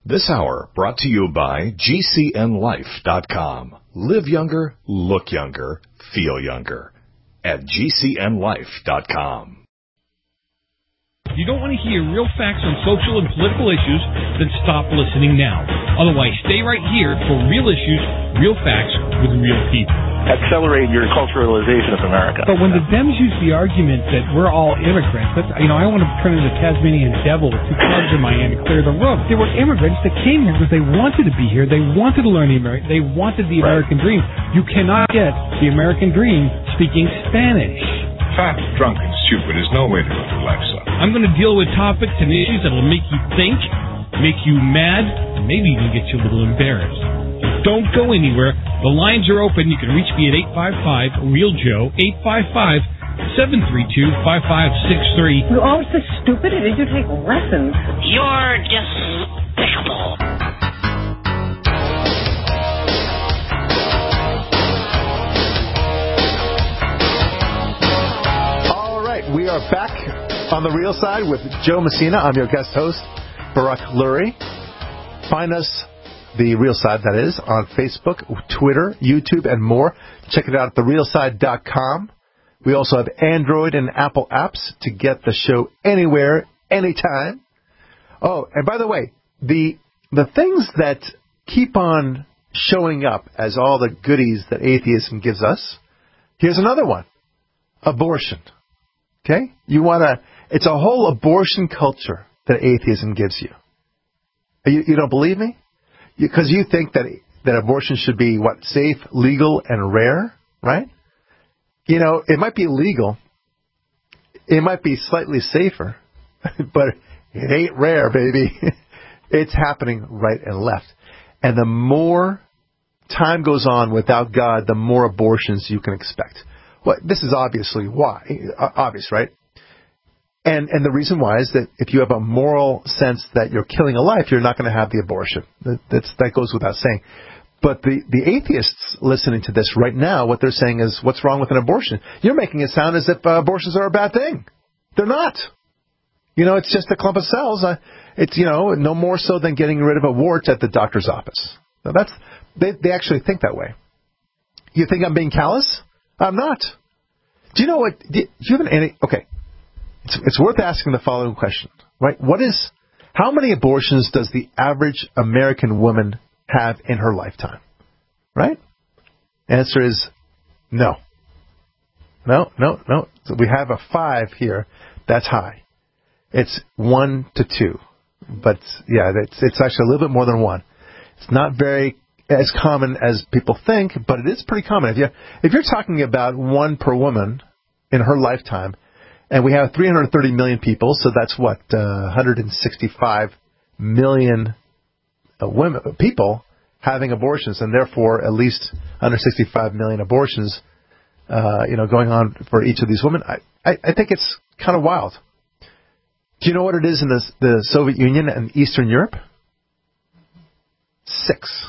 This hour brought to you by GCNLife.com. Live younger, look younger, feel younger. At GCNLife.com. If you don't want to hear real facts on social and political issues, then stop listening now. Otherwise, stay right here for real issues, real facts with real people. Accelerate your culturalization of America. But when the Dems use the argument that we're all immigrants, that's, I want to turn into the Tasmanian devil with two clubs in my hand to clear the room. There were immigrants that came here because they wanted to be here. They wanted to learn they wanted the American dream. You cannot get the American dream speaking Spanish. Fat, drunk, and stupid is no way to live your life, son. I'm going to deal with topics and issues that will make you think, make you mad, and maybe even get you a little embarrassed. Don't go anywhere. The lines are open. You can reach me at 855-REAL-JOE, 855-732-5563. You're always so stupid, and did you take lessons? You're despicable. All right, we are back on the Real Side with Joe Messina. I'm your guest host, Barak Lurie. Find us, The Real Side, that is, on Facebook, Twitter, YouTube, and more. Check it out at therealside.com. We also have Android and Apple apps to get the show anywhere, anytime. Oh, and by the way, the things that keep on showing up as all the goodies that atheism gives us, here's another one. Abortion. Okay? It's a whole abortion culture that atheism gives you. You don't believe me? Because you think that abortion should be, safe, legal, and rare, right? It might be legal. It might be slightly safer, but it ain't rare, baby. It's happening right and left. And the more time goes on without God, the more abortions you can expect. Well, this is obviously why. Obvious, right? And the reason why is that if you have a moral sense that you're killing a life, you're not going to have the abortion. That goes without saying. But the atheists listening to this right now, what they're saying is, what's wrong with an abortion? You're making it sound as if abortions are a bad thing. They're not. It's just a clump of cells. It's, no more so than getting rid of a wart at the doctor's office. Now they actually think that way. You think I'm being callous? I'm not. Do you know what? Do you have okay. It's worth asking the following question, right? How many abortions does the average American woman have in her lifetime, right? Answer is no. No. So we have a 5 here. That's high. It's 1 to 2. But, yeah, it's actually a little bit more than 1. It's not very as common as people think, but it is pretty common. If you're talking about 1 per woman in her lifetime, and we have 330 million people, so that's 165 million people having abortions, and therefore at least 165 million abortions, going on for each of these women. I think it's kind of wild. Do you know what it is in the Soviet Union and Eastern Europe? 6.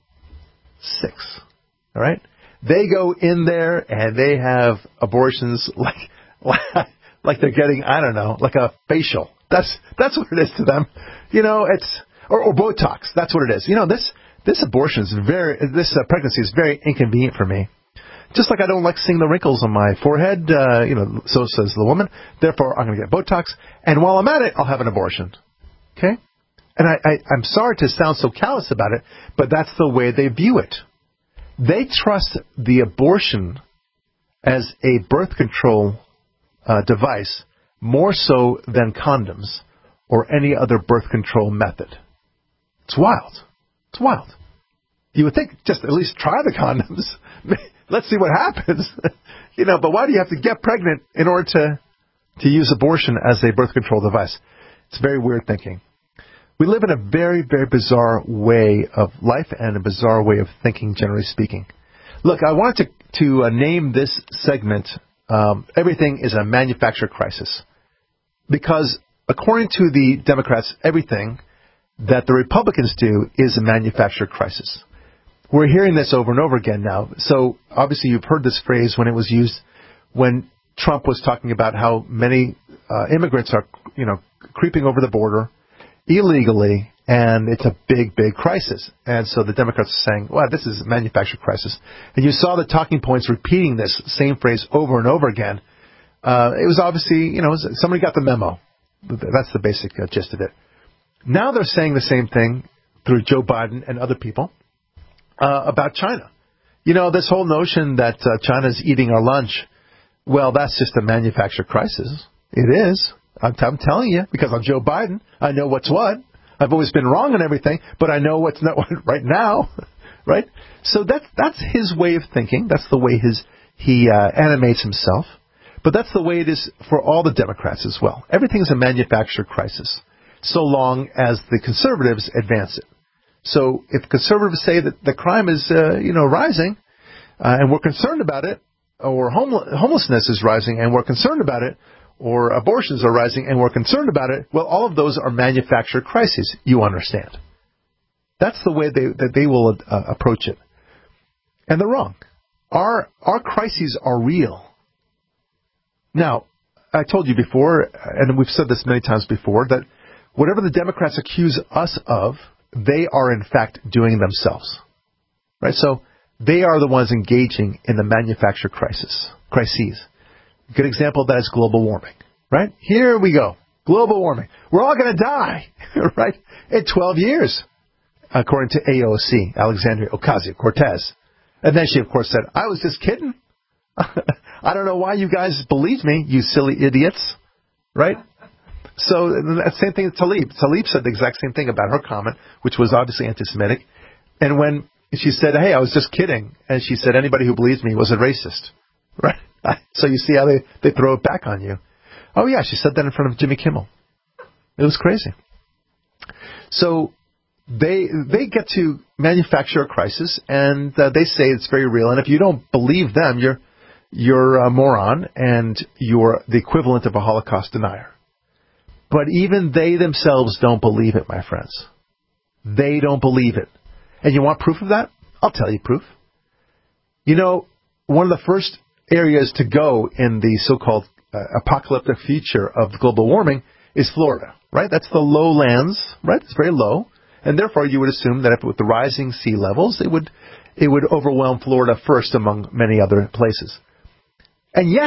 All right? They go in there and they have abortions like they're getting, I don't know, like a facial. That's what it is to them. It's or Botox. That's what it is. This abortion is this pregnancy is very inconvenient for me. Just like I don't like seeing the wrinkles on my forehead, so says the woman. Therefore, I'm going to get Botox, and while I'm at it, I'll have an abortion. Okay? And I'm sorry to sound so callous about it, but that's the way they view it. They trust the abortion as a birth control device more so than condoms or any other birth control method. It's wild. It's wild. You would think just at least try the condoms. Let's see what happens. But why do you have to get pregnant in order to use abortion as a birth control device? It's very weird thinking. We live in a very, very bizarre way of life and a bizarre way of thinking, generally speaking. Look, I wanted to name this segment, Everything is a Manufactured Crisis. Because according to the Democrats, everything that the Republicans do is a manufactured crisis. We're hearing this over and over again now. So obviously you've heard this phrase when it was used when Trump was talking about how many immigrants are, creeping over the border illegally, and it's a big, big crisis. And so the Democrats are saying, well, this is a manufactured crisis. And you saw the talking points repeating this same phrase over and over again. It was obviously, somebody got the memo. That's the basic gist of it. Now they're saying the same thing through Joe Biden and other people about China. This whole notion that China's eating our lunch, well, that's just a manufactured crisis. It is. I'm telling you, because I'm Joe Biden. I know what's what. I've always been wrong on everything, but I know what's not right now, right? So that's his way of thinking. That's the way he animates himself. But that's the way it is for all the Democrats as well. Everything's a manufactured crisis, so long as the conservatives advance it. So if conservatives say that the crime is, rising, and we're concerned about it, or homelessness is rising and we're concerned about it, or abortions are rising and we're concerned about it, well, all of those are manufactured crises, you understand. That's the way that they will approach it. And they're wrong. Our crises are real. Now, I told you before, and we've said this many times before, that whatever the Democrats accuse us of, they are in fact doing themselves. Right? So they are the ones engaging in the manufactured crises. A good example of that is global warming, right? Here we go. Global warming. We're all going to die, right? In 12 years, according to AOC, Alexandria Ocasio-Cortez. And then she, of course, said, I was just kidding. I don't know why you guys believe me, you silly idiots, right? So the same thing with Tlaib. Tlaib said the exact same thing about her comment, which was obviously anti-Semitic. And when she said, hey, I was just kidding, and she said, anybody who believes me was a racist, right? So you see how they throw it back on you. Oh, yeah, she said that in front of Jimmy Kimmel. It was crazy. So they get to manufacture a crisis, and they say it's very real. And if you don't believe them, you're a moron, and you're the equivalent of a Holocaust denier. But even they themselves don't believe it, my friends. They don't believe it. And you want proof of that? I'll tell you proof. One of the first areas to go in the so-called apocalyptic future of global warming is Florida, right? That's the lowlands, right? It's very low. And therefore, you would assume that with the rising sea levels, it would overwhelm Florida first among many other places. And yet,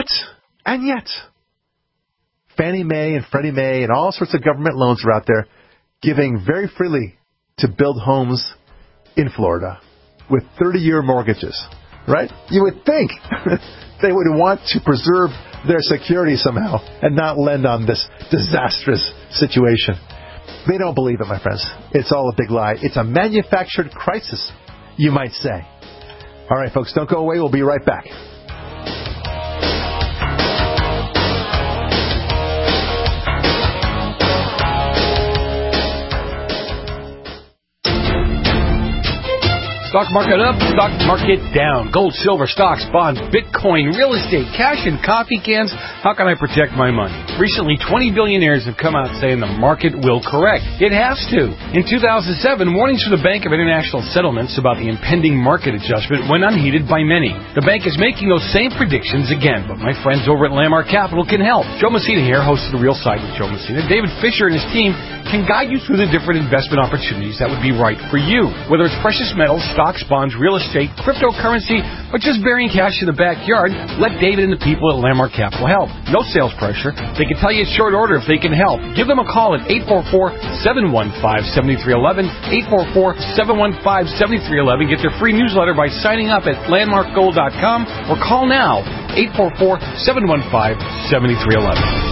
Fannie Mae and Freddie Mae and all sorts of government loans are out there giving very freely to build homes in Florida with 30-year mortgages, right? You would think they would want to preserve their security somehow and not lend on this disastrous situation. They don't believe it, my friends. It's all a big lie. It's a manufactured crisis, you might say. All right, folks, don't go away. We'll be right back. Stock market up, stock market down. Gold, silver, stocks, bonds, Bitcoin, real estate, cash, and coffee cans. How can I protect my money? Recently, 20 billionaires have come out saying the market will correct. It has to. In 2007, warnings from the Bank of International Settlements about the impending market adjustment went unheeded by many. The bank is making those same predictions again, but my friends over at Landmark Capital can help. Joe Messina here, host of The Real Side with Joe Messina. David Fisher and his team can guide you through the different investment opportunities that would be right for you. Whether it's precious metals, stocks, bonds, real estate, cryptocurrency, or just burying cash in the backyard, let David and the people at Landmark Capital help. No sales pressure. They can tell you at short order if they can help. Give them a call at 844-715-7311, 844-715-7311. Get their free newsletter by signing up at landmarkgold.com or call now, 844-715-7311.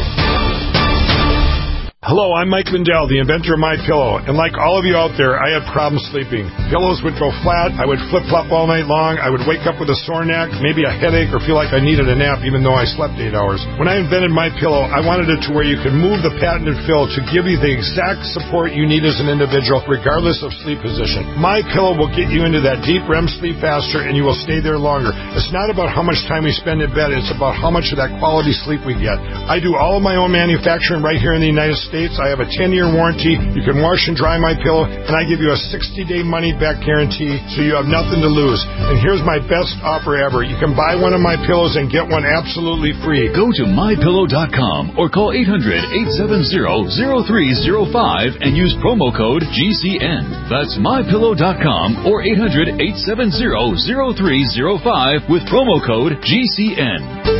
Hello, I'm Mike Lindell, the inventor of MyPillow, and like all of you out there, I had problems sleeping. Pillows would go flat, I would flip-flop all night long, I would wake up with a sore neck, maybe a headache, or feel like I needed a nap even though I slept 8 hours. When I invented MyPillow, I wanted it to where you could move the patented fill to give you the exact support you need as an individual, regardless of sleep position. MyPillow will get you into that deep REM sleep faster, and you will stay there longer. It's not about how much time we spend in bed, it's about how much of that quality sleep we get. I do all of my own manufacturing right here in the United States. States. I have a 10-year warranty. You can wash and dry my pillow, and I give you a 60-day money-back guarantee, so you have nothing to lose. And here's my best offer ever. You can buy one of my pillows and get one absolutely free. Go to mypillow.com or call 800-870-0305 and use promo code GCN. That's mypillow.com or 800-870-0305 with promo code GCN.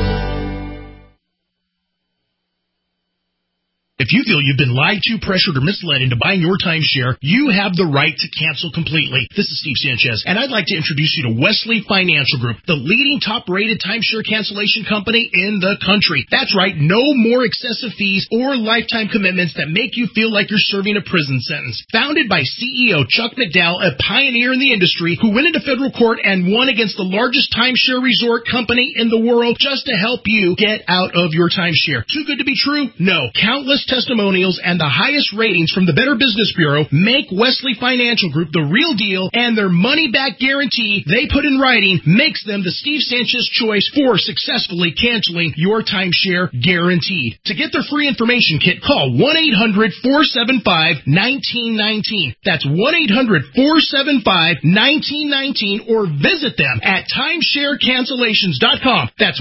If you feel you've been lied to, pressured, or misled into buying your timeshare, you have the right to cancel completely. This is Steve Sanchez, and I'd like to introduce you to Wesley Financial Group, the leading top-rated timeshare cancellation company in the country. That's right, no more excessive fees or lifetime commitments that make you feel like you're serving a prison sentence. Founded by CEO Chuck McDowell, a pioneer in the industry who went into federal court and won against the largest timeshare resort company in the world just to help you get out of your timeshare. Too good to be true? No. Countless testimonials and the highest ratings from the Better Business Bureau make Wesley Financial Group the real deal, and their money-back guarantee they put in writing makes them the Steve Sanchez choice for successfully canceling your timeshare guaranteed. To get their free information kit, call 1-800-475-1919. That's 1-800-475-1919, or visit them at timesharecancellations.com. That's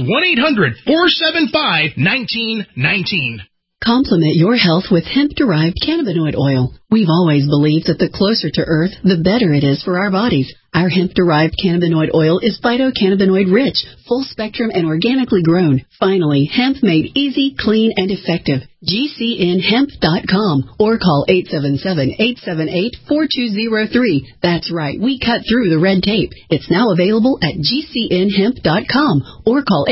1-800-475-1919. Complement your health with hemp-derived cannabinoid oil. We've always believed that the closer to Earth, the better it is for our bodies. Our hemp-derived cannabinoid oil is phytocannabinoid-rich, full-spectrum, and organically grown. Finally, hemp made easy, clean, and effective. GCNhemp.com or call 877-878-4203. That's right, we cut through the red tape. It's now available at GCNhemp.com or call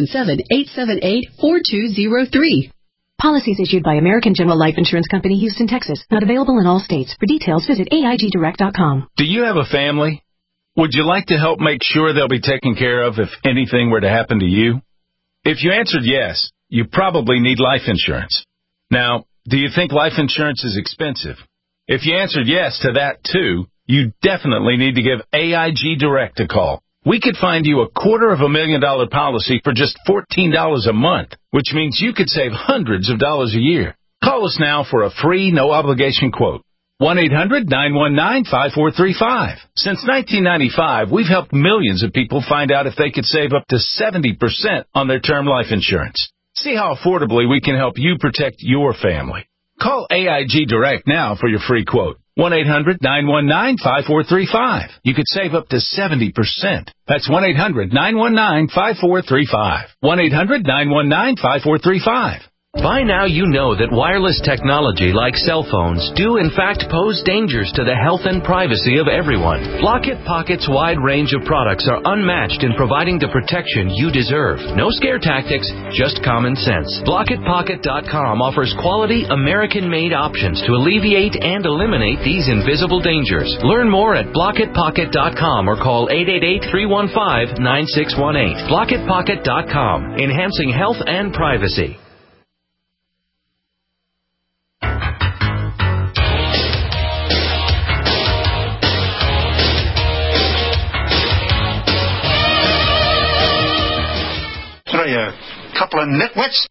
877-878-4203. Policies issued by American General Life Insurance Company, Houston, Texas. Not available in all states. For details, visit AIGdirect.com. Do you have a family? Would you like to help make sure they'll be taken care of if anything were to happen to you? If you answered yes, you probably need life insurance. Now, do you think life insurance is expensive? If you answered yes to that too, you definitely need to give AIG Direct a call. We could find you a $250,000 policy for just $14 a month, which means you could save hundreds of dollars a year. Call us now for a free, no-obligation quote. 1-800-919-5435. Since 1995, we've helped millions of people find out if they could save up to 70% on their term life insurance. See how affordably we can help you protect your family. Call AIG Direct now for your free quote. 1-800-919-5435. You could save up to 70%. That's 1-800-919-5435. 1-800-919-5435. By now you know that wireless technology like cell phones do in fact pose dangers to the health and privacy of everyone. Block-It Pocket's wide range of products are unmatched in providing the protection you deserve. No scare tactics, just common sense. BlockItPocket.com offers quality American-made options to alleviate and eliminate these invisible dangers. Learn more at BlockItPocket.com or call 888-315-9618. BlockItPocket.com, enhancing health and privacy. A couple of nitwits.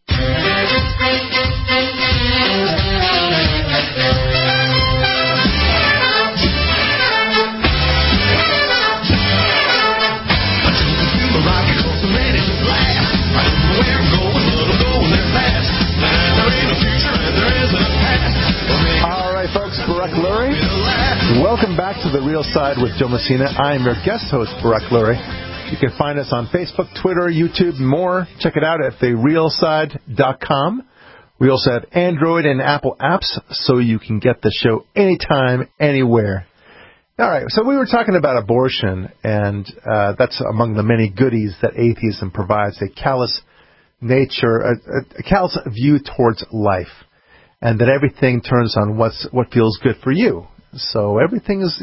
All right, folks, Barak Lurie. Welcome back to The Real Side with Joe Messina. I am your guest host, Barak Lurie. You can find us on Facebook, Twitter, YouTube, and more. Check it out at therealside.com. We also have Android and Apple apps, so you can get the show anytime, anywhere. All right, so we were talking about abortion, and that's among the many goodies that atheism provides, a callous nature, a callous view towards life, and that everything turns on what feels good for you. So everything is,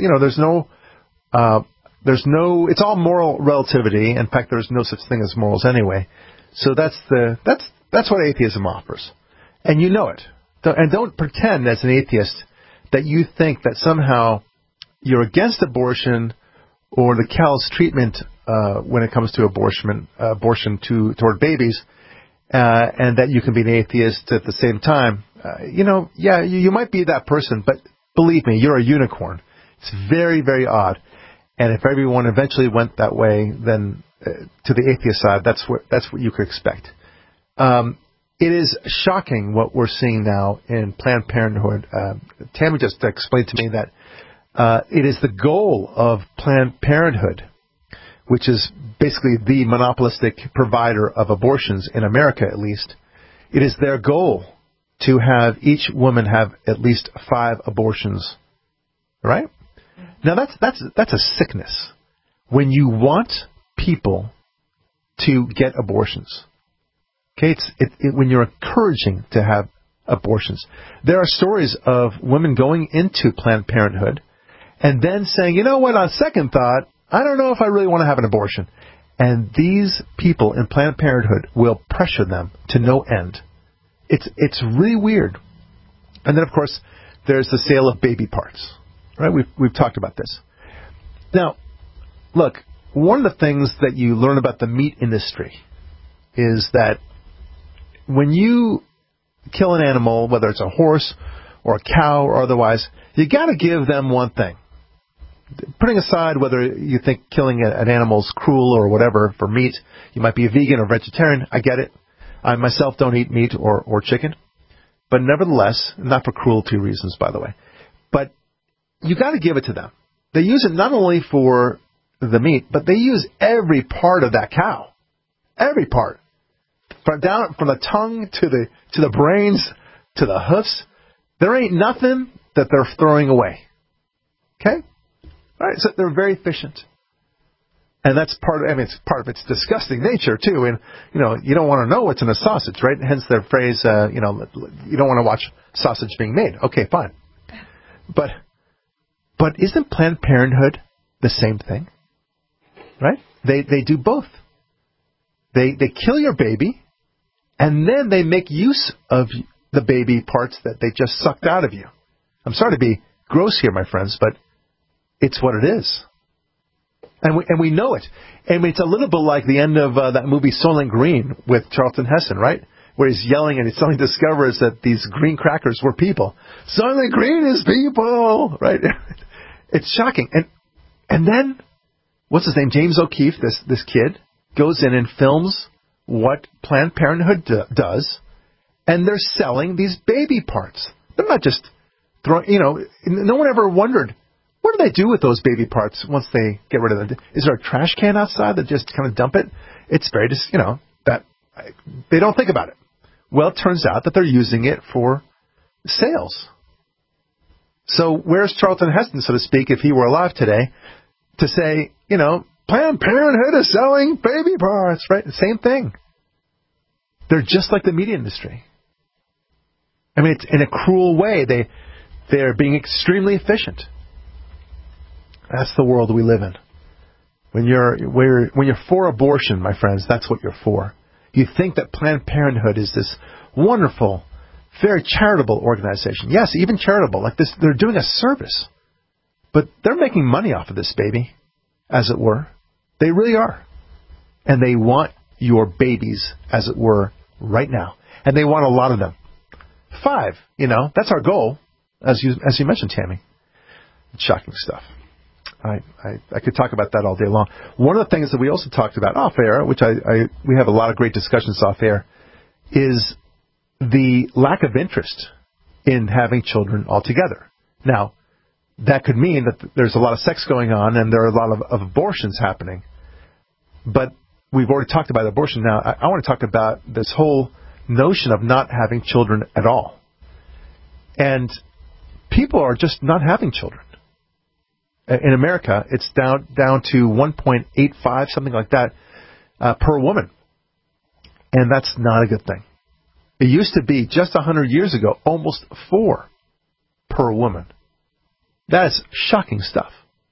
it's all moral relativity. In fact, there's no such thing as morals anyway. So that's what atheism offers. And you know it. And don't pretend as an atheist that you think that somehow you're against abortion or the callous treatment when it comes to abortion toward babies, and that you can be an atheist at the same time. you might be that person, but believe me, you're a unicorn. It's very, very odd. And if everyone eventually went that way, then to the atheist side, that's what you could expect. It is shocking what we're seeing now in Planned Parenthood. Tammy just explained to me that it is the goal of Planned Parenthood, which is basically the monopolistic provider of abortions in America, at least. It is their goal to have each woman have at least 5 abortions. Right? Now that's a sickness. When you want people to get abortions, okay, when you're encouraging to have abortions. There are stories of women going into Planned Parenthood and then saying, you know what, on second thought, I don't know if I really want to have an abortion. And these people in Planned Parenthood will pressure them to no end. It's really weird. And then, of course, there's the sale of baby parts. Right? We've talked about this. Now, look, one of the things that you learn about the meat industry is that when you kill an animal, whether it's a horse or a cow or otherwise, you got to give them one thing. Putting aside whether you think killing an animal is cruel or whatever for meat, you might be a vegan or vegetarian. I get it. I myself don't eat meat or chicken. But nevertheless, not for cruelty reasons, by the way. But you got to give it to them. They use it not only for the meat, but they use every part of that cow. Every part. From the tongue to the brains to the hoofs. There ain't nothing that they're throwing away. Okay? All right, so they're very efficient. And that's part of its disgusting nature too. And you don't want to know what's in a sausage, right? Hence their phrase, you don't want to watch sausage being made. Okay, fine. But isn't Planned Parenthood the same thing? Right? They do both. They kill your baby, and then they make use of the baby parts that they just sucked out of you. I'm sorry to be gross here, my friends, but it's what it is. And we know it. And it's a little bit like the end of that movie Soylent Green with Charlton Heston, right? Where he's yelling and he suddenly discovers that these green crackers were people. Soylent Green is people, right? It's shocking. And then, what's his name? James O'Keefe, this kid, goes in and films what Planned Parenthood does, and they're selling these baby parts. They're not just throwing, no one ever wondered, what do they do with those baby parts once they get rid of them? Is there a trash can outside that just kind of dump it? It's very just, that they don't think about it. Well, it turns out that they're using it for sales. So where's Charlton Heston, so to speak, if he were alive today, to say, Planned Parenthood is selling baby parts, right? Same thing. They're just like the media industry. It's in a cruel way. They're being extremely efficient. That's the world we live in. When you're for abortion, my friends, that's what you're for. You think that Planned Parenthood is this wonderful, very charitable organization. Yes, even charitable. Like this, they're doing a service. But they're making money off of this baby, as it were. They really are. And they want your babies, as it were, right now. And they want a lot of them. 5, that's our goal, as you mentioned, Tammy. It's shocking stuff. I could talk about that all day long. One of the things that we also talked about off air, which we have a lot of great discussions off air, is the lack of interest in having children altogether. Now, that could mean that there's a lot of sex going on and there are a lot of abortions happening. But we've already talked about abortion. Now, I want to talk about this whole notion of not having children at all. And people are just not having children. In America, it's down to 1.85, something like that, per woman. And that's not a good thing. It used to be, just 100 years ago, almost 4 per woman. That is shocking stuff.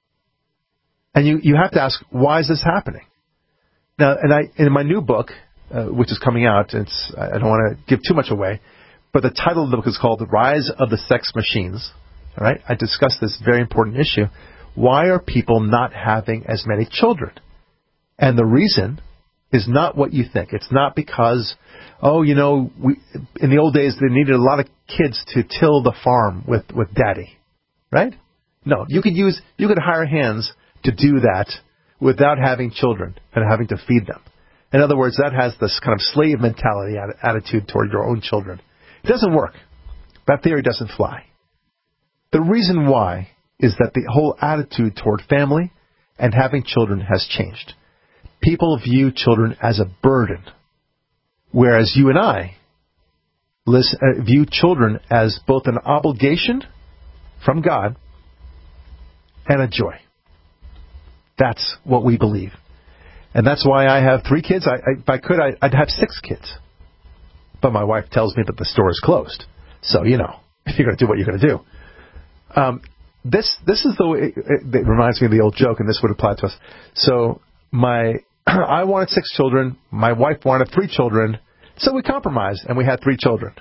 And you have to ask, why is this happening? Now, in my new book, which is coming out, I don't want to give too much away, but the title of the book is called The Rise of the Sex Machines. All right? I discuss this very important issue. Why are people not having as many children? And the reason is not what you think. It's not because, in the old days they needed a lot of kids to till the farm with daddy, right? No, you could hire hands to do that without having children and having to feed them. In other words, that has this kind of slave mentality attitude toward your own children. It doesn't work. That theory doesn't fly. The reason why is that the whole attitude toward family and having children has changed. People view children as a burden, whereas you and I view children as both an obligation from God and a joy. That's what we believe. And that's why I have 3 kids. If I could, I'd have 6 kids. But my wife tells me that the store is closed. So, you're going to do what you're going to do. This is the way, it reminds me of the old joke, and this would apply to us. So, I wanted 6 children. My wife wanted 3 children. So we compromised, and we had 3 children.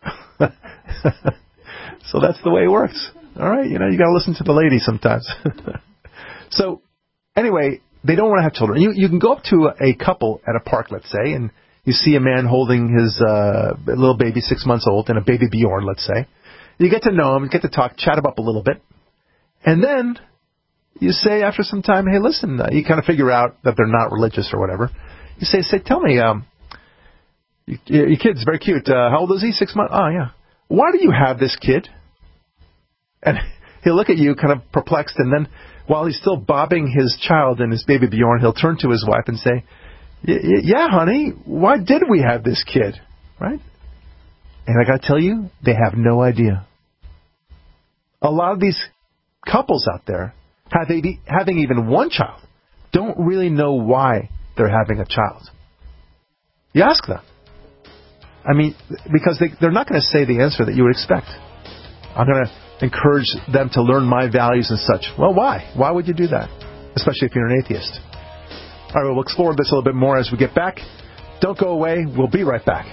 So that's the way it works. All right, you got to listen to the lady sometimes. So, anyway, they don't want to have children. You can go up to a couple at a park, let's say, and you see a man holding his little baby, 6 months old, and a baby Bjorn, let's say. You get to know him, you get to talk, chat him up a little bit. And then you say after some time, hey, listen, you kind of figure out that they're not religious or whatever. You say, tell me, your kid's very cute. How old is he? 6 months? Oh, yeah. Why do you have this kid? And he'll look at you kind of perplexed, and then while he's still bobbing his child and his baby Bjorn, he'll turn to his wife and say, yeah, honey, why did we have this kid? Right? And I got to tell you, they have no idea. A lot of these couples out there, having even one child, don't really know why they're having a child. You ask them. I mean, because they're not going to say the answer that you would expect. I'm going to encourage them to learn my values and such. Well, why? Why would you do that? Especially if you're an atheist. All right, we'll explore this a little bit more as we get back. Don't go away. We'll be right back.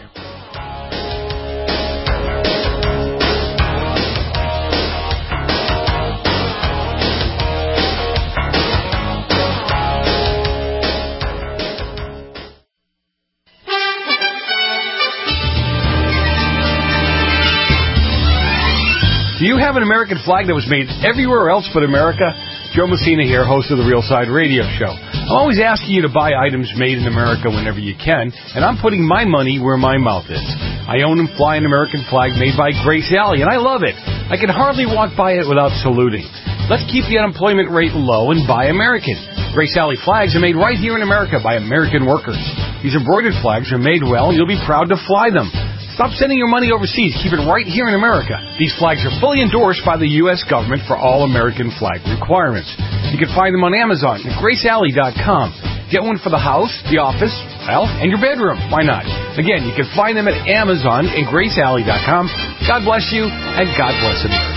Do you have an American flag that was made everywhere else but America? Joe Messina here, host of the Real Side Radio Show. I'm always asking you to buy items made in America whenever you can, and I'm putting my money where my mouth is. I own and fly an American flag made by Grace Alley, and I love it. I can hardly walk by it without saluting. Let's keep the unemployment rate low and buy American. Grace Alley flags are made right here in America by American workers. These embroidered flags are made well, and you'll be proud to fly them. Stop sending your money overseas. Keep it right here in America. These flags are fully endorsed by the U.S. government for all American flag requirements. You can find them on Amazon at GraceAlley.com. Get one for the house, the office, well, and your bedroom. Why not? Again, you can find them at Amazon and GraceAlley.com. God bless you, and God bless America.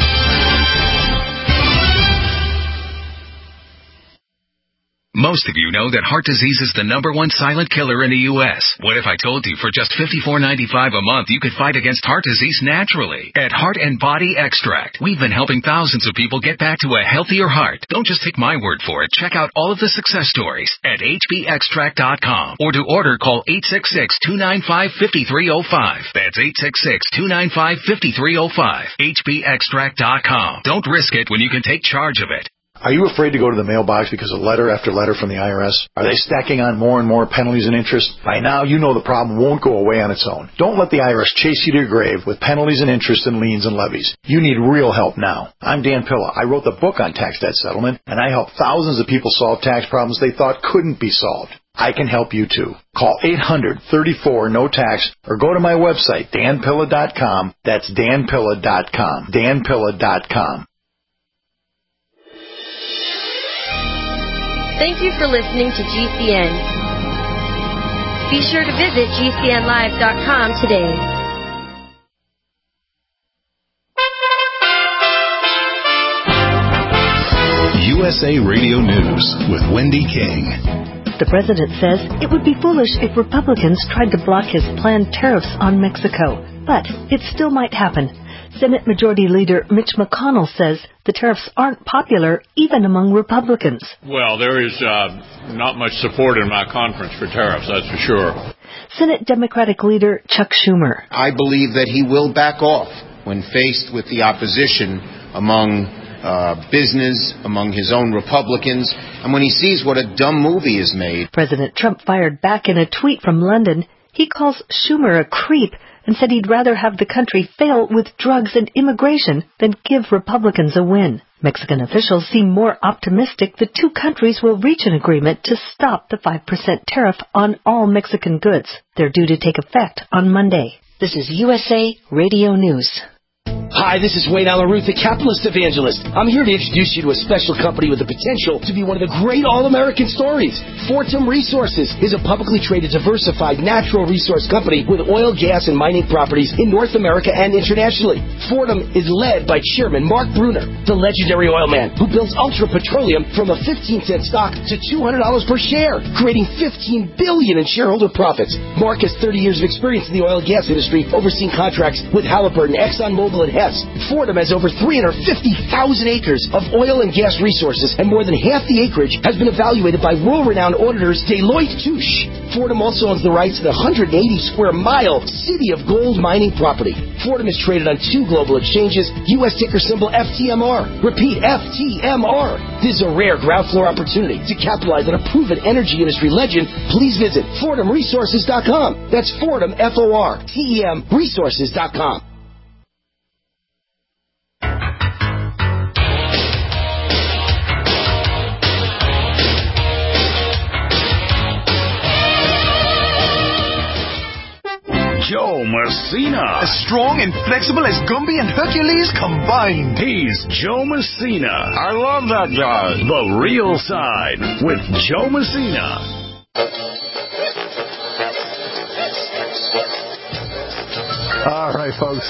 Most of you know that heart disease is the #1 silent killer in the U.S. What if I told you for just $54.95 a month you could fight against heart disease naturally? At Heart and Body Extract, we've been helping thousands of people get back to a healthier heart. Don't just take my word for it. Check out all of the success stories at hbextract.com. Or to order, call 866-295-5305. That's 866-295-5305. hbextract.com. Don't risk it when you can take charge of it. Are you afraid to go to the mailbox because of letter after letter from the IRS? Are they stacking on more and more penalties and interest? By now, you know the problem won't go away on its own. Don't let the IRS chase you to your grave with penalties and interest and liens and levies. You need real help now. I'm Dan Pilla. I wrote the book on tax debt settlement, and I help thousands of people solve tax problems they thought couldn't be solved. I can help you too. Call 800-34-NO-TAX or go to my website, danpilla.com. That's danpilla.com. danpilla.com. Thank you for listening to GCN. Be sure to visit GCNlive.com today. USA Radio News with Wendy King. The president says it would be foolish if Republicans tried to block his planned tariffs on Mexico, but it still might happen. Senate Majority Leader Mitch McConnell says the tariffs aren't popular even among Republicans. Well, there is not much support in my conference for tariffs, that's for sure. Senate Democratic Leader Chuck Schumer. I believe that he will back off when faced with the opposition among business, among his own Republicans, and when he sees what a dumb move he has made. President Trump fired back in a tweet from London. He calls Schumer a creep and said he'd rather have the country fail with drugs and immigration than give Republicans a win. Mexican officials seem more optimistic the two countries will reach an agreement to stop the 5% tariff on all Mexican goods. They're due to take effect on Monday. This is USA Radio News. Hi, this is Wayne Alaruth, the capitalist evangelist. I'm here to introduce you to a special company with the potential to be one of the great all-American stories. Fortum Resources is a publicly traded, diversified natural resource company with oil, gas, and mining properties in North America and internationally. Fortum is led by Chairman Mark Brunner, the legendary oil man who builds Ultra Petroleum from a 15-cent stock to $200 per share, creating $15 billion in shareholder profits. Mark has 30 years of experience in the oil and gas industry, overseeing contracts with Halliburton, ExxonMobil, and Hess. Fortum has over 350,000 acres of oil and gas resources, and more than half the acreage has been evaluated by world-renowned auditors Deloitte Touche. Fortum also owns the rights to the 180-square-mile City of Gold mining property. Fortum is traded on 2 global exchanges, U.S. ticker symbol FTMR. Repeat, FTMR. This is a rare ground floor opportunity to capitalize on a proven energy industry legend. Please visit FortumResources.com. That's Fortum, F-O-R-T-E-M, Resources.com. Joe Messina. As strong and flexible as Gumby and Hercules combined. He's Joe Messina. I love that guy. The Real Side with Joe Messina. All right, folks.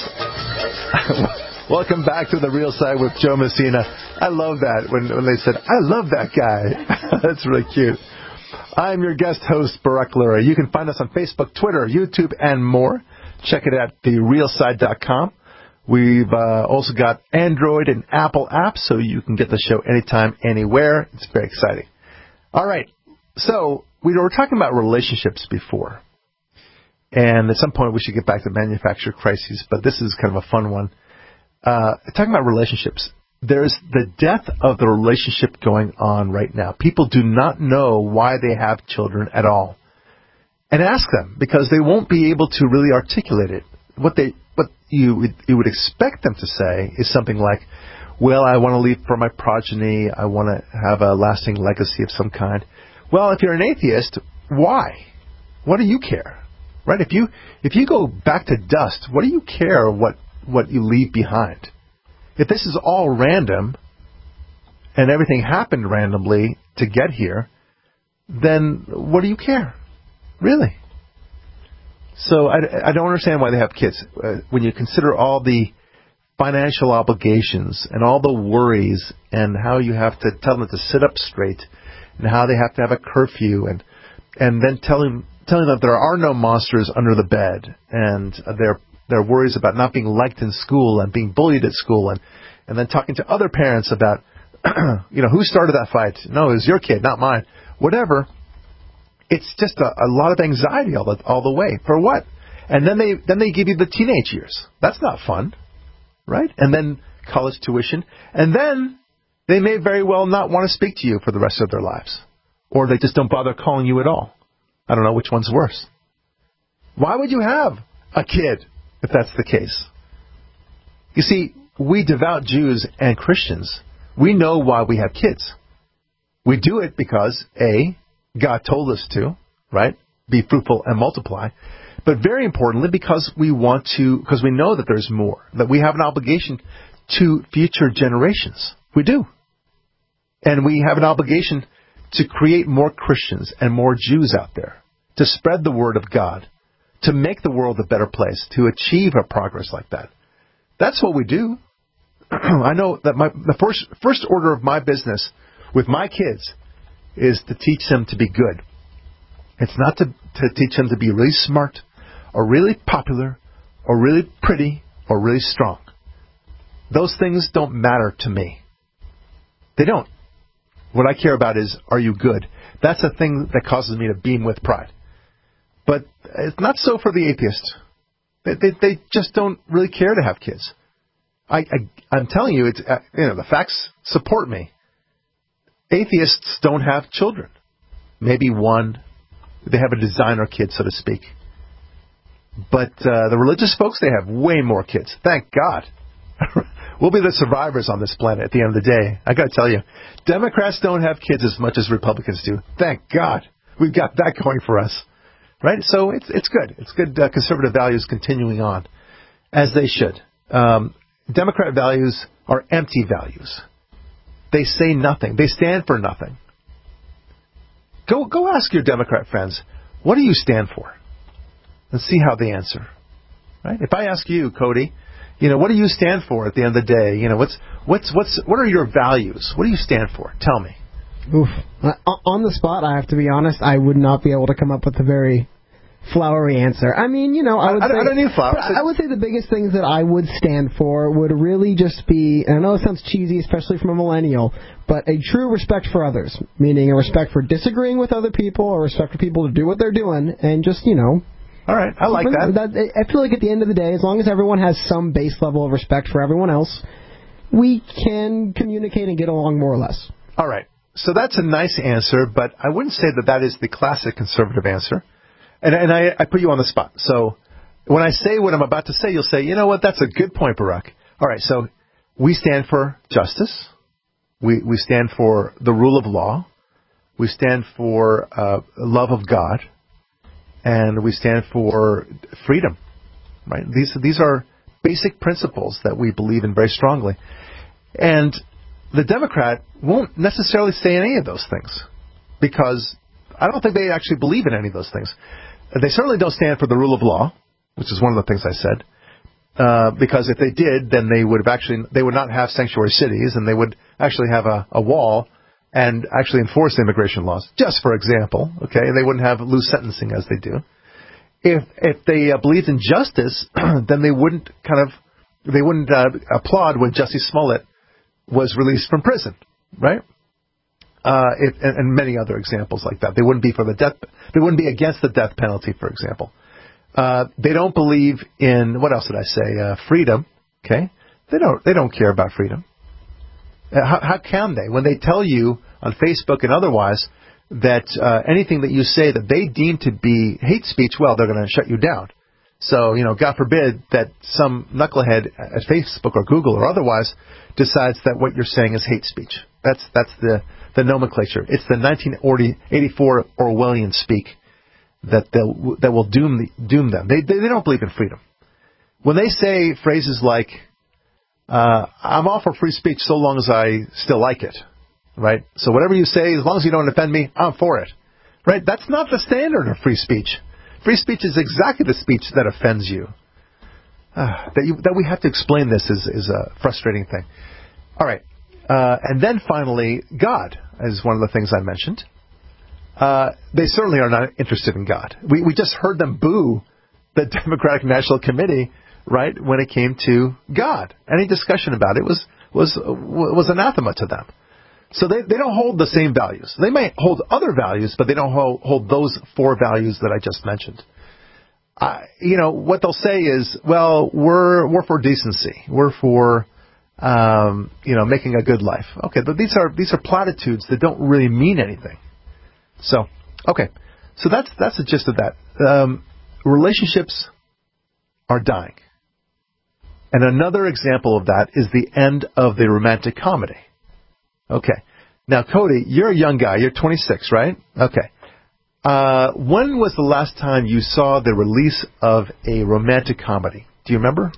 Welcome back to The Real Side with Joe Messina. I love that when they said, I love that guy. That's really cute. I'm your guest host, Barak Lurie. You can find us on Facebook, Twitter, YouTube, and more. Check it at therealside.com. We've also got Android and Apple apps, so you can get the show anytime, anywhere. It's very exciting. All right. So we were talking about relationships before. And at some point we should get back to manufacturer crises, but this is kind of a fun one. Talking about relationships. There's the death of the relationship going on right now. People do not know why they have children at all. And ask them, because they won't be able to really articulate it. What you would expect them to say is something like, well, I want to leave for my progeny. I want to have a lasting legacy of some kind. Well, if you're an atheist, why? What do you care? Right? If you go back to dust, what do you care what you leave behind? If this is all random and everything happened randomly to get here, then what do you care? Really? So I don't understand why they have kids. When you consider all the financial obligations and all the worries and how you have to tell them to sit up straight and how they have to have a curfew and then telling them there are no monsters under the bed and their worries about not being liked in school and being bullied at school and then talking to other parents about, who started that fight? No, it was your kid, not mine. Whatever. It's just a lot of anxiety all the way. For what? And then they give you the teenage years. That's not fun, right? And then college tuition. And then they may very well not want to speak to you for the rest of their lives. Or they just don't bother calling you at all. I don't know which one's worse. Why would you have a kid if that's the case? You see, we devout Jews and Christians, we know why we have kids. We do it because, A, God told us to, right? Be fruitful and multiply. But very importantly, because we know that there's more, that we have an obligation to future generations. We do. And we have an obligation to create more Christians and more Jews out there, to spread the word of God, to make the world a better place, to achieve a progress like that. That's what we do. I know that the first order of my business with my kids is to teach them to be good. It's not to teach them to be really smart or really popular or really pretty or really strong. Those things don't matter to me. They don't. What I care about is, are you good? That's a thing that causes me to beam with pride. But it's not so for the atheists. They just don't really care to have kids. I'm telling you, it's the facts support me. Atheists don't have children. Maybe one. They have a designer kid, so to speak. But the religious folks, they have way more kids. Thank God. We'll be the survivors on this planet at the end of the day. I got to tell you, Democrats don't have kids as much as Republicans do. Thank God. We've got that going for us. Right? So it's good. It's good conservative values continuing on, as they should. Democrat values are empty values. They say nothing. They stand for nothing. Go ask your Democrat friends, what do you stand for? And see how they answer. Right? If I ask you, Cody, what do you stand for at the end of the day? What are your values? What do you stand for? Tell me. Oof. On the spot, I have to be honest, I would not be able to come up with a very flowery answer. I mean, I don't need flowers. I would say the biggest things that I would stand for would really just be, and I know it sounds cheesy, especially from a millennial, but a true respect for others, meaning a respect for disagreeing with other people, a respect for people to do what they're doing, and just, All right, I like that. I feel like at the end of the day, as long as everyone has some base level of respect for everyone else, we can communicate and get along more or less. All right. So that's a nice answer, but I wouldn't say that is the classic conservative answer. And I put you on the spot. So when I say what I'm about to say, you'll say, you know what, that's a good point, Barack. All right, so we stand for justice. We stand for the rule of law. We stand for love of God. And we stand for freedom. Right? These are basic principles that we believe in very strongly. And the Democrat won't necessarily say any of those things because I don't think they actually believe in any of those things. They certainly don't stand for the rule of law, which is one of the things I said, because if they did, then they would not have sanctuary cities, and they would actually have a wall and actually enforce immigration laws, just for example. Okay, they wouldn't have loose sentencing as they do. If they believed in justice, then they wouldn't applaud when Jussie Smollett was released from prison, right? And many other examples like that. They wouldn't be for the death. They wouldn't be against the death penalty, for example. They don't believe in, what else did I say? Freedom. Okay, they don't care about freedom. How can they? When they tell you on Facebook and otherwise that anything that you say that they deem to be hate speech, well, they're going to shut you down. So, God forbid that some knucklehead at Facebook or Google or otherwise decides that what you're saying is hate speech. That's the nomenclature. It's the 1984 Orwellian speak that will doom them. They don't believe in freedom. When they say phrases like, I'm all for free speech so long as I still like it, right? So whatever you say, as long as you don't offend me, I'm for it, right? That's not the standard of free speech. Free speech is exactly the speech that offends you. That we have to explain this is a frustrating thing. All right. And then finally, God is one of the things I mentioned. They certainly are not interested in God. We just heard them boo the Democratic National Committee, right, when it came to God. Any discussion about it was anathema to them. So they don't hold the same values. They may hold other values, but they don't hold those four values that I just mentioned. What they'll say is, well, we're for decency. We're for making a good life. Okay, but these are platitudes that don't really mean anything. So, okay. So that's the gist of that. Relationships are dying. And another example of that is the end of the romantic comedy. Okay. Now, Cody, you're a young guy. You're 26, right? Okay. When was the last time you saw the release of a romantic comedy? Do you remember?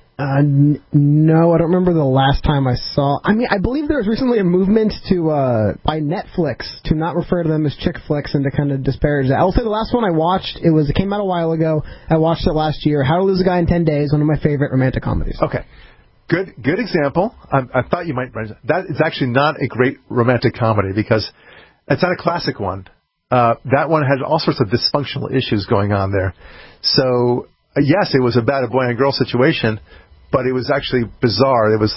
No, I don't remember the last time I saw. I mean, I believe there was recently a movement by Netflix to not refer to them as chick flicks and to kind of disparage that. I will say the last one I watched, it came out a while ago. I watched it last year. How to Lose a Guy in 10 Days, one of my favorite romantic comedies. Okay. Good example. I thought you might. That is actually not a great romantic comedy because it's not a classic one. That one had all sorts of dysfunctional issues going on there. So, yes, it was about a boy and girl situation, but it was actually bizarre. There was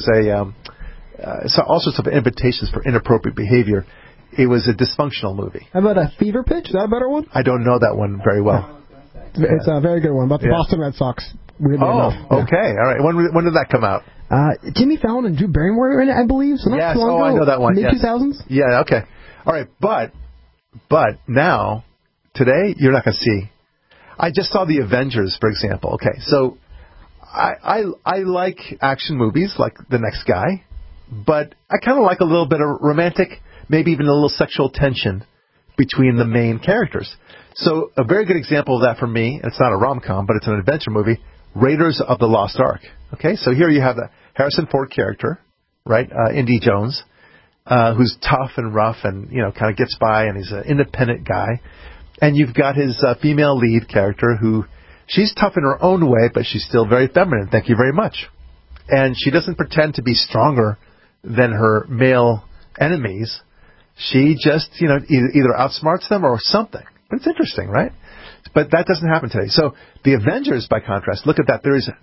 all sorts of invitations for inappropriate behavior. It was a dysfunctional movie. How about a Fever Pitch? Is that a better one? I don't know that one very well. It's a very good one about the Boston Red Sox. Weirdly enough. Okay, all right. When did that come out? Jimmy Fallon and Drew Barrymore were in it, I believe. So not too long ago. I know that one. Mid-2000s? Yeah, okay. All right, but now, today, you're not going to see. I just saw The Avengers, for example. Okay, so I like action movies like The Next Guy, but I kind of like a little bit of romantic, maybe even a little sexual tension between the main characters. So a very good example of that for me, it's not a rom-com, but it's an adventure movie, Raiders of the Lost Ark. Okay, so here you have the Harrison Ford character, right, Indy Jones, who's tough and rough and, kind of gets by, and he's an independent guy. And you've got his female lead character who, she's tough in her own way, but she's still very feminine, thank you very much. And she doesn't pretend to be stronger than her male enemies. She just, either outsmarts them or something. But it's interesting, right? But that doesn't happen today. So the Avengers, by contrast, look at that. There is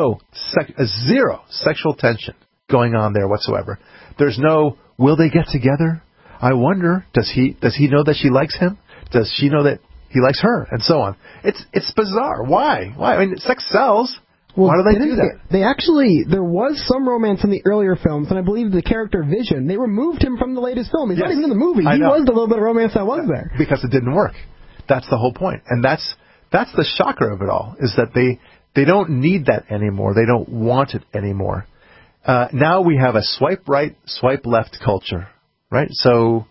zero sexual tension going on there whatsoever. There's no, will they get together? I wonder, does he know that she likes him? Does she know that he likes her? And so on. It's bizarre. Why? I mean, sex sells. Well, why do they do that? There was some romance in the earlier films, and I believe the character Vision, they removed him from the latest film. He's not even in the movie. He was the little bit of romance that was there. Because it didn't work. That's the whole point. And that's the shocker of it all, is that they don't need that anymore. They don't want it anymore. Now we have a swipe right, swipe left culture, right? So,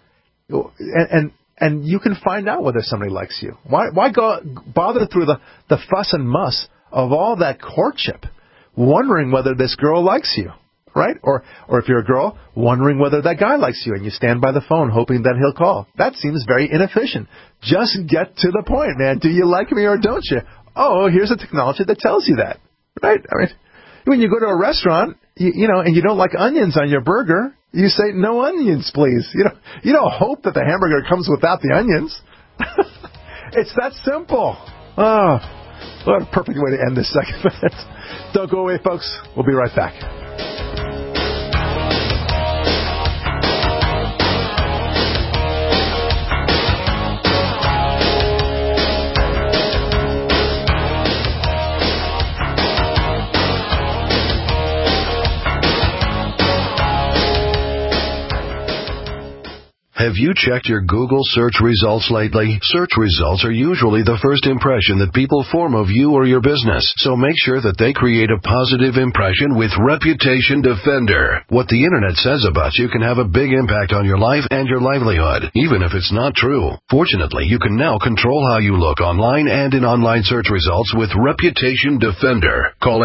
and you can find out whether somebody likes you. Why bother through the fuss and muss of all that courtship, wondering whether this girl likes you, right? Or if you're a girl, wondering whether that guy likes you, and you stand by the phone hoping that he'll call. That seems very inefficient. Just get to the point, man. Do you like me or don't you? Oh, here's a technology that tells you that, right? I mean, when you go to a restaurant, and you don't like onions on your burger, you say, no onions, please. You don't hope that the hamburger comes without the onions. It's that simple. Oh, what a perfect way to end this segment. Don't go away, folks. We'll be right back. Have you checked your Google search results lately? Search results are usually the first impression that people form of you or your business, so make sure that they create a positive impression with Reputation Defender. What the internet says about you can have a big impact on your life and your livelihood, even if it's not true. Fortunately, you can now control how you look online and in online search results with Reputation Defender. Call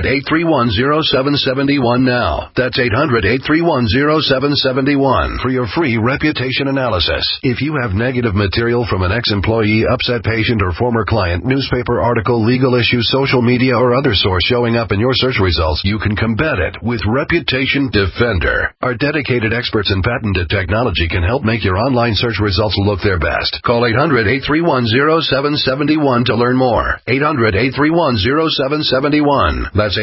800-831-0771 now. That's 800-831-0771 for your free reputation analysis. If you have negative material from an ex-employee, upset patient, or former client, newspaper article, legal issue, social media, or other source showing up in your search results, you can combat it with Reputation Defender. Our dedicated experts in patented technology can help make your online search results look their best. Call 800-831-0771 to learn more. 800-831-0771. That's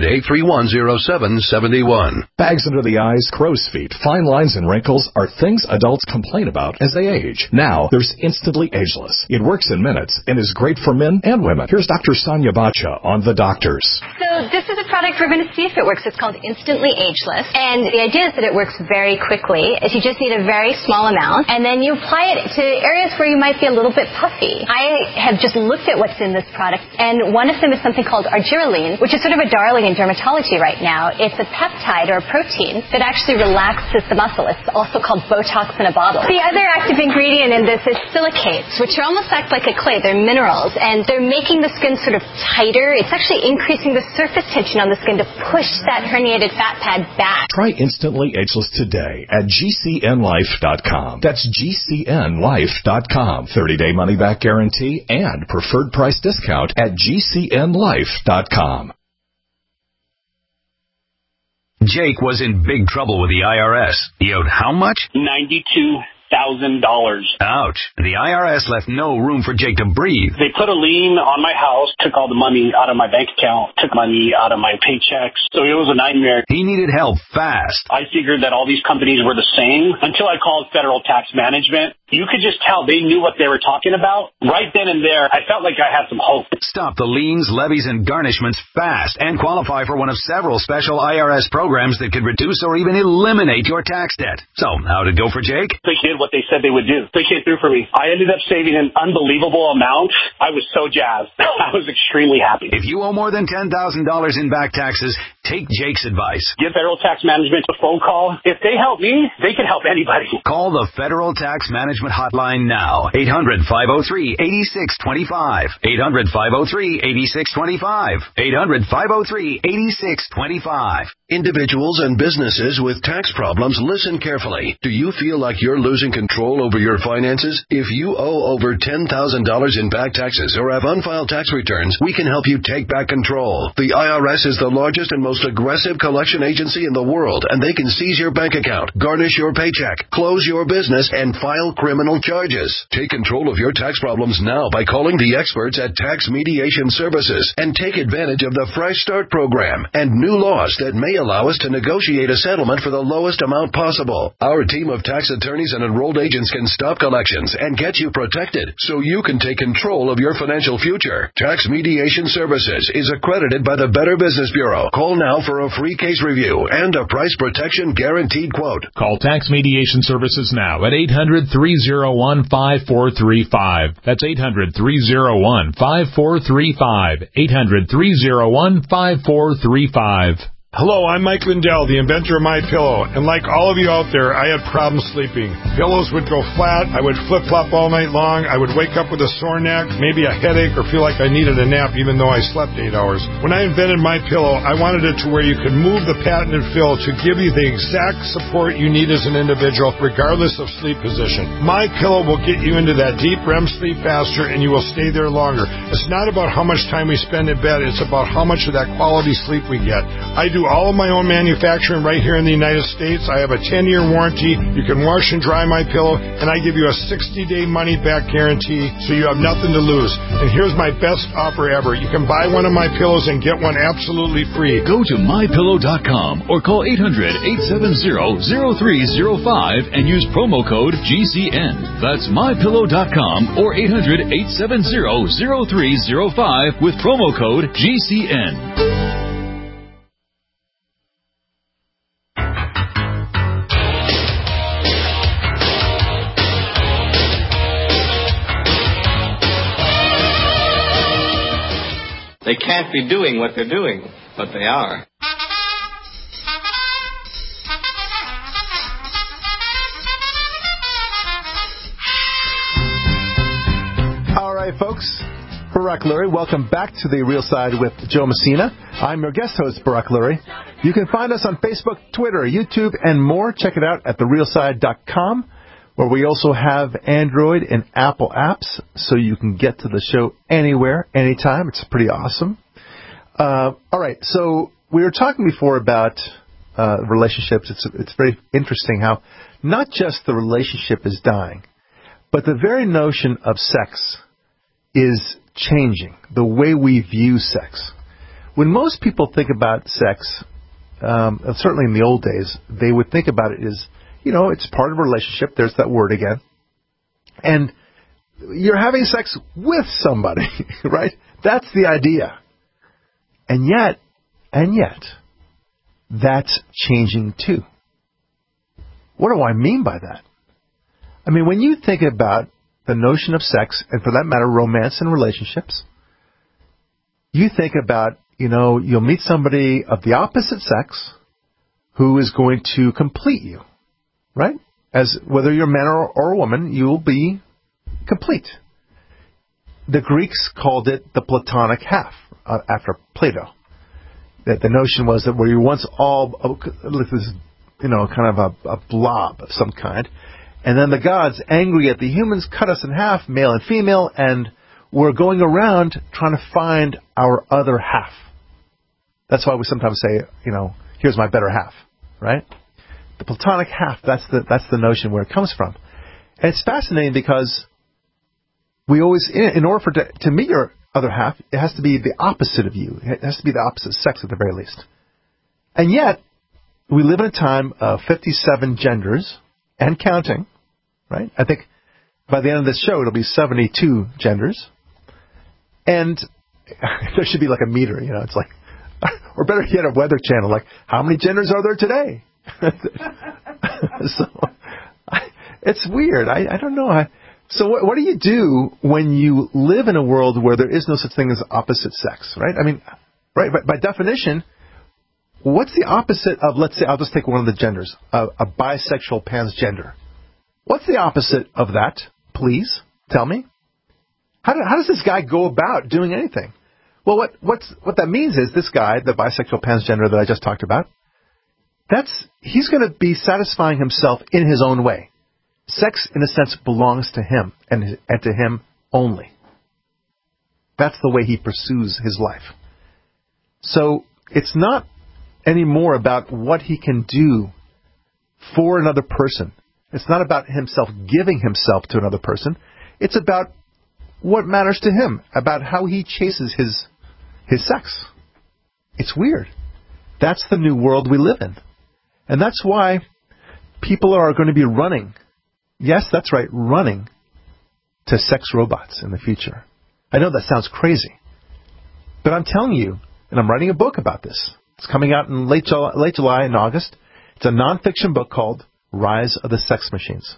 800-831-0771. Bags under the eyes, crow's feet, fine lines, and wrinkles are things adults complain about as they age. Now, there's Instantly Ageless. It works in minutes and is great for men and women. Here's Dr. Sonia Bacha on The Doctors. So this is a product we're going to see if it works. It's called Instantly Ageless. And the idea is that it works very quickly. Is you just need a very small amount, and then you apply it to areas where you might be a little bit puffy. I have just looked at what's in this product, and one of them is something called argireline, which is sort of a darling in dermatology right now. It's a peptide or a protein that actually relaxes the muscle. It's also called Botox in a bottle. The other active ingredient in this is silicates, which almost act like a clay. They're minerals, and they're making the skin sort of tighter. It's actually increasing the surface tension on the skin to push that herniated fat pad back. Try Instantly Ageless today at GCNlife.com. That's GCNlife.com. 30-day money-back guarantee and preferred price discount at GCNlife.com. Jake was in big trouble with the IRS. He owed how much? $92,000. Ouch. The IRS left no room for Jake to breathe. They put a lien on my house, took all the money out of my bank account, took money out of my paychecks. So it was a nightmare. He needed help fast. I figured that all these companies were the same until I called Federal Tax Management. You could just tell they knew what they were talking about. Right then and there, I felt like I had some hope. Stop the liens, levies, and garnishments fast and qualify for one of several special IRS programs that could reduce or even eliminate your tax debt. So, how'd it go for Jake? They did what they said they would do. They came through for me. I ended up saving an unbelievable amount. I was so jazzed. I was extremely happy. If you owe more than $10,000 in back taxes, take Jake's advice. Give Federal Tax Management a phone call. If they help me, they can help anybody. Call the Federal Tax Management Hotline now. 800-503-8625. 800-503-8625. 800-503-8625. Individuals and businesses with tax problems, listen carefully. Do you feel like you're losing control over your finances? If you owe over $10,000 in back taxes or have unfiled tax returns, we can help you take back control. The IRS is the largest and most aggressive collection agency in the world, and they can seize your bank account, garnish your paycheck, close your business, and file criminal charges. Take control of your tax problems now by calling the experts at Tax Mediation Services and take advantage of the Fresh Start program and new laws that may allow us to negotiate a settlement for the lowest amount possible. Our team of tax attorneys and enrolled agents can stop collections and get you protected so you can take control of your financial future. Tax Mediation Services is accredited by the Better Business Bureau. Call now for a free case review and a price protection guaranteed quote. Call Tax Mediation Services now at 800-301-5435. That's 800-301-5435. 800-301-5435. Hello, I'm Mike Lindell, the inventor of MyPillow, and like all of you out there, I had problems sleeping. Pillows would go flat, I would flip-flop all night long, I would wake up with a sore neck, maybe a headache, or feel like I needed a nap even though I slept 8 hours. When I invented MyPillow, I wanted it to where you could move the patented fill to give you the exact support you need as an individual, regardless of sleep position. MyPillow will get you into that deep REM sleep faster, and you will stay there longer. It's not about how much time we spend in bed, it's about how much of that quality sleep we get. I do all of my own manufacturing right here in the United States. I have a 10-year warranty. You can wash and dry MyPillow, and I give you a 60-day money-back guarantee, so you have nothing to lose. And here's my best offer ever. You can buy one of my pillows and get one absolutely free. Go to MyPillow.com or call 800-870-0305 and use promo code GCN. That's MyPillow.com or 800-870-0305 with promo code GCN. They can't be doing what they're doing, but they are. All right, folks. Barak Lurie, welcome back to The Real Side with Joe Messina. I'm your guest host, Barak Lurie. You can find us on Facebook, Twitter, YouTube, and more. Check it out at therealside.com, where we also have Android and Apple apps, so you can get to the show anywhere, anytime. It's pretty awesome. All right, so we were talking before about relationships. It's very interesting how not just the relationship is dying, but the very notion of sex is changing, the way we view sex. When most people think about sex, certainly in the old days, they would think about it as, it's part of a relationship. There's that word again. And you're having sex with somebody, right? That's the idea. And yet, that's changing too. What do I mean by that? I mean, when you think about the notion of sex, and for that matter, romance and relationships, you think about, you'll meet somebody of the opposite sex who is going to complete you. Right? As whether you're a man or a woman, you'll be complete. The Greeks called it the Platonic half, after Plato. That the notion was that where you once all, this, kind of a blob of some kind, and then the gods, angry at the humans, cut us in half, male and female, and we're going around trying to find our other half. That's why we sometimes say, here's my better half, right? The Platonic half, that's the notion where it comes from. And it's fascinating because we always, in order for to meet your other half, it has to be the opposite of you. It has to be the opposite sex at the very least. And yet, we live in a time of 57 genders and counting, right? I think by the end of this show, it'll be 72 genders. And there should be like a meter, it's like, or better yet, a weather channel, like, how many genders are there today? So, it's weird. I don't know. So what do you do when you live in a world where there is no such thing as opposite sex, right? I mean, right, by definition, what's the opposite of, let's say, I'll just take one of the genders, a bisexual pansgender. What's the opposite of that? Please tell me. How does this guy go about doing anything? Well, what that means is this guy, the bisexual pansgender that I just talked about, he's going to be satisfying himself in his own way. Sex, in a sense, belongs to him and to him only. That's the way he pursues his life. So it's not anymore about what he can do for another person. It's not about himself giving himself to another person. It's about what matters to him, about how he chases his sex. It's weird. That's the new world we live in. And that's why people are going to be running. Yes, that's right, running to sex robots in the future. I know that sounds crazy. But I'm telling you, and I'm writing a book about this. It's coming out in late July and August. It's a nonfiction book called Rise of the Sex Machines.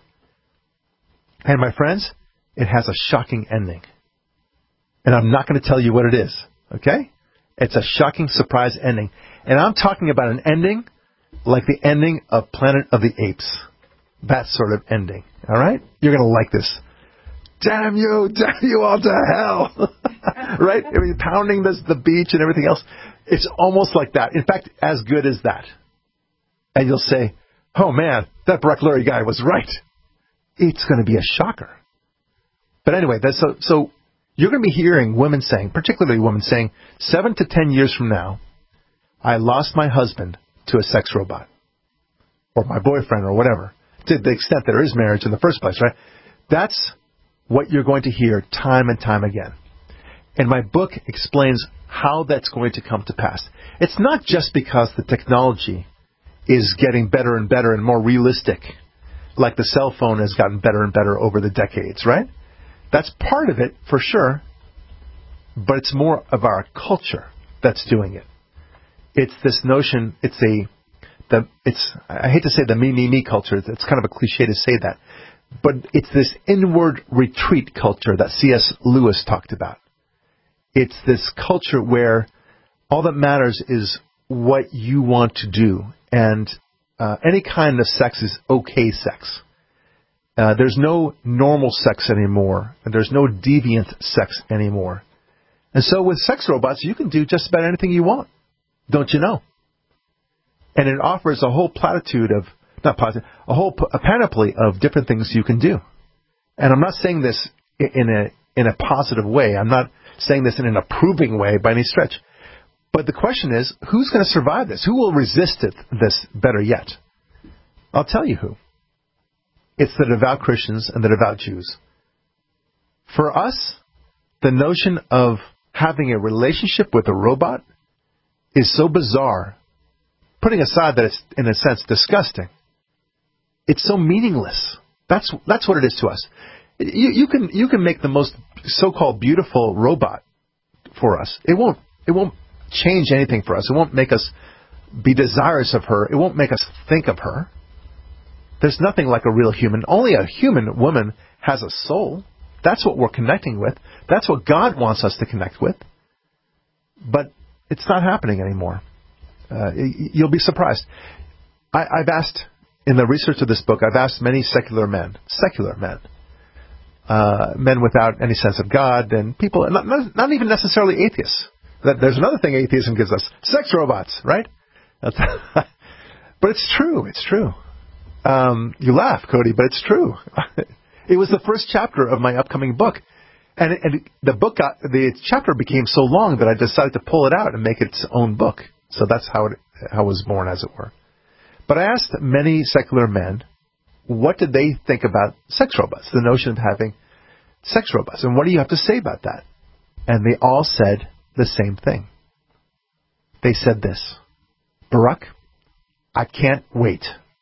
And my friends, it has a shocking ending. And I'm not going to tell you what it is, okay? It's a shocking surprise ending. And I'm talking about an ending like the ending of Planet of the Apes. That sort of ending, all right? You're going to like this. Damn you all to hell. Right? I mean, pounding the beach and everything else. It's almost like that. In fact, as good as that. And you'll say, oh man, that Barak Lurie guy was right. It's going to be a shocker. But anyway, so you're going to be hearing women saying, particularly women saying, 7 to 10 years from now, I lost my husband to a sex robot. Or my boyfriend or whatever. To the extent there is marriage in the first place, right? That's what you're going to hear time and time again. And my book explains how that's going to come to pass. It's not just because the technology is getting better and better and more realistic, like the cell phone has gotten better and better over the decades, right? That's part of it, for sure, but it's more of our culture that's doing it. It's this notion, I hate to say the me culture, it's kind of a cliche to say that, but it's this inward retreat culture that C.S. Lewis talked about. It's this culture where all that matters is what you want to do, and any kind of sex is okay sex. There's no normal sex anymore, and there's no deviant sex anymore. And so with sex robots, you can do just about anything you want, don't you know? And it offers a whole a panoply of different things you can do. And I'm not saying this in a positive way. I'm not saying this in an approving way by any stretch. But the question is, who's going to survive this? Who will resist this better yet? I'll tell you who. It's the devout Christians and the devout Jews. For us, the notion of having a relationship with a robot is so bizarre, putting aside that it's, in a sense, disgusting. It's so meaningless. That's what it is to us. You can make the most so-called beautiful robot for us. It won't change anything for us. It won't make us be desirous of her. It won't make us think of her. There's nothing like a real human. Only a human woman has a soul. That's what we're connecting with. That's what God wants us to connect with. But it's not happening anymore. You'll be surprised. I've asked, in the research of this book, I've asked many secular men, men without any sense of God, and people, not even necessarily atheists. There's another thing atheism gives us, sex robots, right? But it's true, it's true. You laugh, Cody, but it's true. It was the first chapter of my upcoming book. And the chapter became so long that I decided to pull it out and make it its own book. So that's how it was born, as it were. But I asked many secular men what did they think about sex robots, the notion of having sex robots, and what do you have to say about that? And they all said the same thing. They said this, Barack, I can't wait.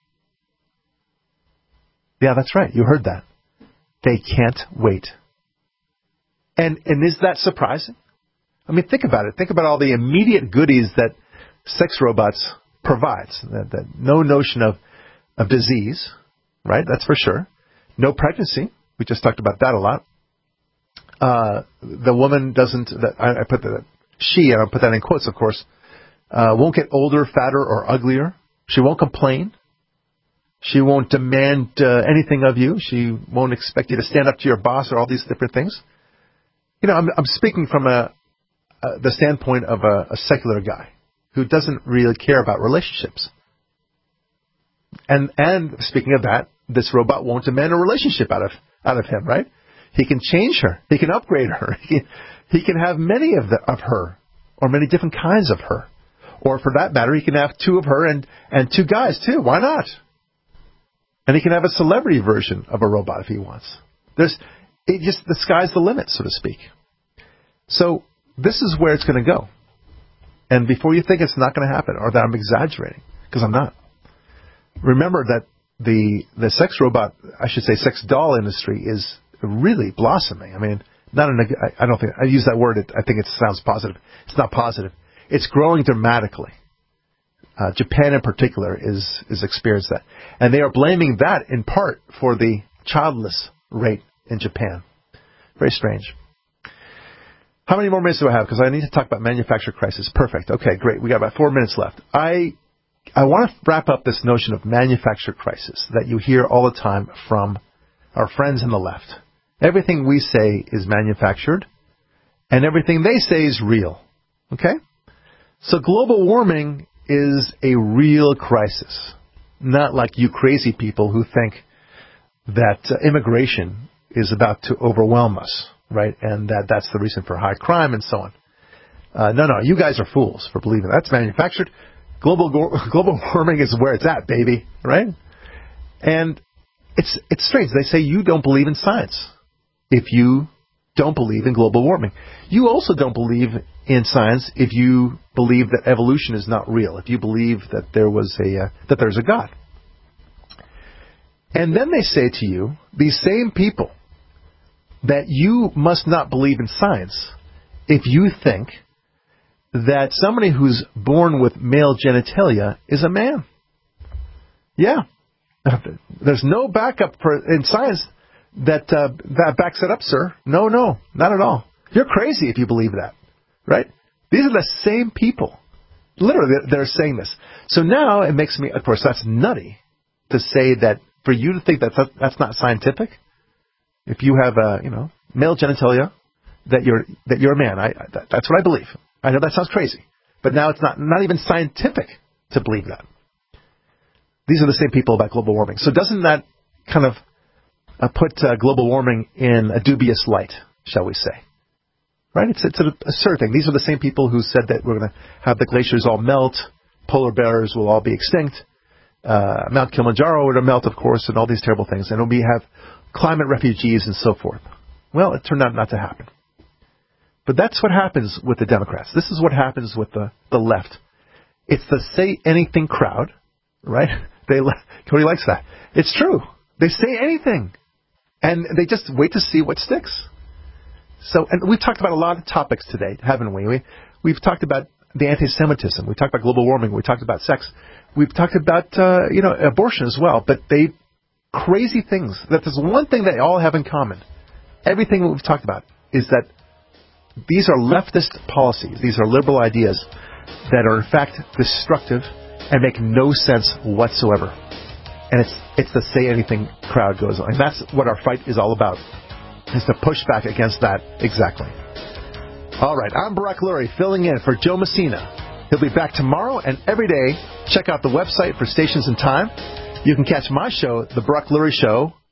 Yeah, that's right. You heard that. They can't wait. And is that surprising? I mean, think about it. Think about all the immediate goodies that sex robots provides. That no notion of disease, right? That's for sure. No pregnancy. We just talked about that a lot. The woman doesn't, I put the she, and I'll put that in quotes, of course, won't get older, fatter, or uglier. She won't complain. She won't demand anything of you. She won't expect you to stand up to your boss or all these different things. You know, I'm speaking from the standpoint of a secular guy who doesn't really care about relationships. And speaking of that, this robot won't demand a relationship out of him, right? He can change her. He can upgrade her. He can have many of her, or many different kinds of her. Or for that matter, he can have two of her and two guys too. Why not? And he can have a celebrity version of a robot if he wants. The sky's the limit, so to speak. So this is where it's going to go. And before you think it's not going to happen, or that I'm exaggerating, because I'm not. Remember that the sex robot, I should say sex doll industry is really blossoming. I mean, I don't think, I use that word, I think it sounds positive. It's not positive. It's growing dramatically. Japan in particular is experienced that. And they are blaming that in part for the childless rate in Japan. Very strange. How many more minutes do I have? Because I need to talk about manufacturer crisis. Perfect. Okay, great. We got about 4 minutes left. I want to wrap up this notion of manufacturer crisis that you hear all the time from our friends on the left. Everything we say is manufactured, and everything they say is real. Okay? So global warming is a real crisis, not like you crazy people who think that immigration is about to overwhelm us, right? And that's the reason for high crime and so on. No, you guys are fools for believing that's manufactured. Global warming is where it's at, baby, right? And it's strange. They say you don't believe in science if you don't believe in global warming. You also don't believe in science if you believe that evolution is not real, if you believe that there's a God. And then they say to you, these same people, that you must not believe in science if you think that somebody who's born with male genitalia is a man. Yeah. There's no backup in science that backs it up, sir. No, not at all. You're crazy if you believe that, right? These are the same people. Literally, they're saying this. So now it makes me, of course, that's nutty to say that for you to think that's not scientific. If you have male genitalia, that you're a man. That's what I believe. I know that sounds crazy, but now it's not even scientific to believe that. These are the same people about global warming. So doesn't that kind of put global warming in a dubious light, shall we say? Right? It's an absurd thing. These are the same people who said that we're going to have the glaciers all melt, polar bears will all be extinct, Mount Kilimanjaro would melt, of course, and all these terrible things, and we have climate refugees and so forth. Well, it turned out not to happen. But that's what happens with the Democrats. This is what happens with the left. It's the say anything crowd, right? Cody likes that. It's true. They say anything. And they just wait to see what sticks. So, and we've talked about a lot of topics today, haven't we? We've talked about the anti-Semitism. We talked about global warming. We talked about sex. We've talked about, abortion as well. But crazy things. There's one thing they all have in common. Everything that we've talked about is that these are leftist policies. These are liberal ideas that are in fact destructive and make no sense whatsoever. And it's the say anything crowd goes on. And that's what our fight is all about, is to push back against that exactly. All right, I'm Barack Lurie filling in for Joe Messina. He'll be back tomorrow and every day. Check out the website for stations and time. You can catch my show, The Barack Lurie Show,